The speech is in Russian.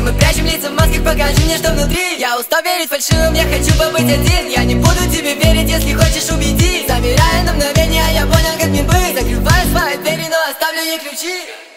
Зачем мы прячем лица в масках, покажи мне, что внутри. Я устал верить фальшивым, я хочу побыть один. Я не буду тебе верить, если хочешь убедить. Замирая на мгновение, я понял, как мне быть. Закрываю свои двери, но оставлю ей ключи.